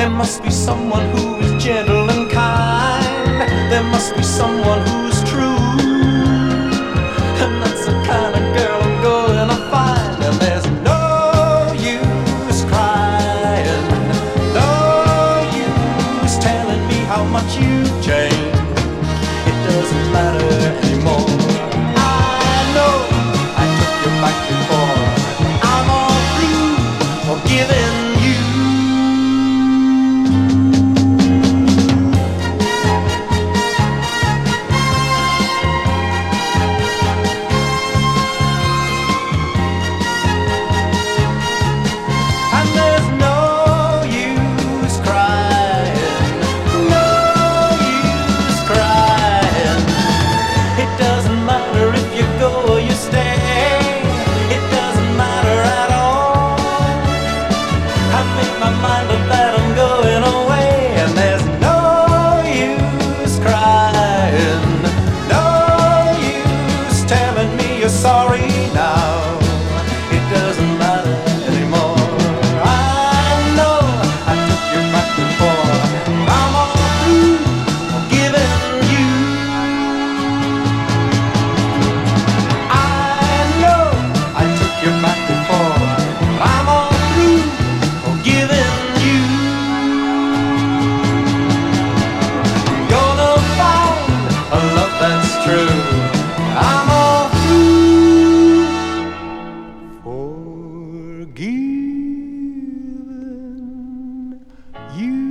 There must be someone who is gentle and kind. There must be someone who's true. And that's the kind of girl I'm gonna find. And there's no use crying, no use telling me how much you've changed. It doesn't matter anymore. I know I took you back before. I'm all through forgiving you. And there's no use crying, no use crying. It doesn't matter if you go or you stay. It doesn't matter at all. I've made my mind up that I'm going away. And there's no use crying, no use telling me you're sorry now. It doesn't matter anymore. I know I took you back before. I'm all through forgiving you. I know I took you back before. I'm all through forgiving you. Gonna find a love that's true. I'm all through forgiving you.